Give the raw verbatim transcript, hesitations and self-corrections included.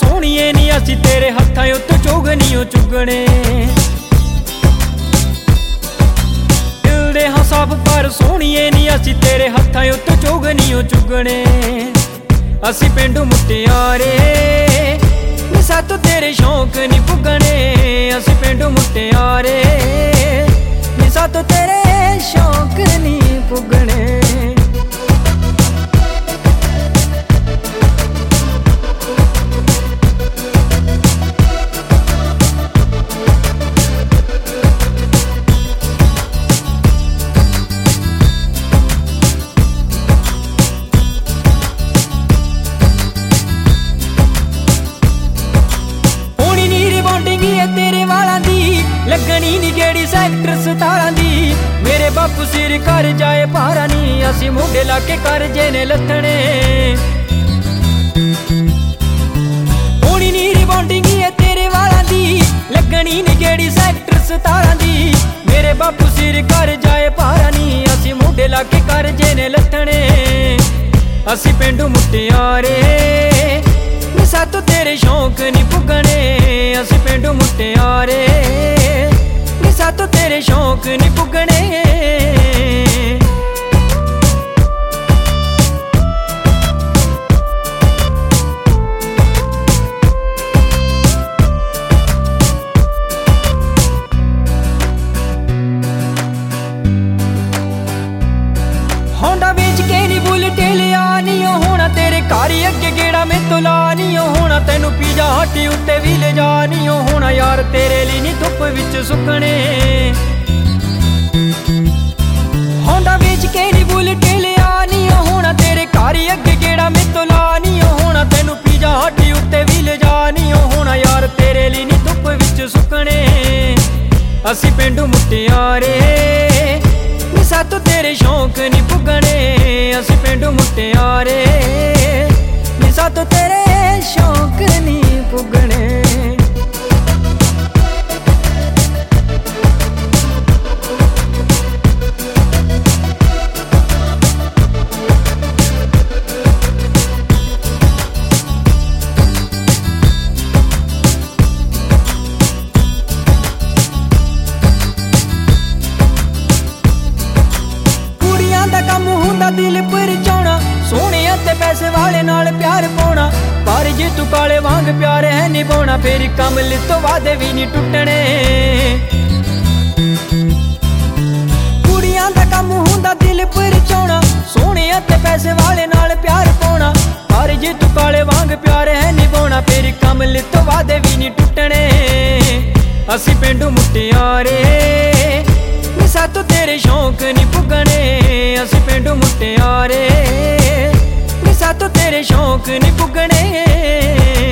सोहणीए नी असी तेरे हत्थां उत्तों चोगनियों चुगणे। दिल दे हां साफ पर सोहणीए नी असी तेरे हत्थां उत्तों चोगनियों चुगणे। असी पेंडू मुटियारे नी सातों तेरे शौक नी पुगणे। असी पेंडू मुटियारे नी सातों तेरे शौक नी पुगणे। तेरे वाला दी लगनी नी गेड़ी सैक्टर सतारां दी। मेरे बापू सिर कर जाए पारा नी असी मुंडे लाके कर जेने लथने। होनी नी रिबॉन्डिंग है तेरे वाला दी लगनी नी गेड़ी सैक्टर सतारां दी। मेरे बापू सिर कर जाए पारा नी असी मुंडे लाके कर जेने लथने। असी पेंडू मुटियारे नी सातों तेरे शौक नी पुगणे। असी पेंडू मुटियारे नी सातों तेरे शौक नी पुगणे। होंडा बेच के नी बुलेट लिया नी होना तेरे घर अगे गेड़ा में तो ला नी होना। तेनू पीजा हट्टी उत्ते भी ले जा नी होना यार तेरे लिए नी धुप विच सुकने। होंडा बेच के नी बुलेट लिया नी होना तेरे घर अगे गेड़ा में तो ला नी होना। तेनू पीजा हट्टी उत्ते भी ले जा नी होना यार तेरे लिए नी धुप विच सुकने। असी पेंडू मुटियारे नी सातों तेरे शौक नी पुगणे। असी पेंडू मुटियारे नी सातों तेरे शौक नी पुगणे। कुड़ियां दा कम हुंदा दिल परचाउणा सोहणे ते पैसे वाले नाल प्यार पाउणा। पर जे तू काले वांग प्यार है निभाउणा फिर कमल तो वादे भी नहीं टुटणे। कुड़ियां दा कम हुंदा दिल परचाउणा सोहणे ते पैसे वाले नाल प्यार पाउणा। पर जे तू काले वांग प्यार है निभाउणा फिर कमल तो वादे भी नहीं टुटणे। असी पेंडू मुटियारे नी सातों तेरे शौक नी पुगणे। असी पेंडू मुटियारे नी सातों तेरे शौक नी पुगणे।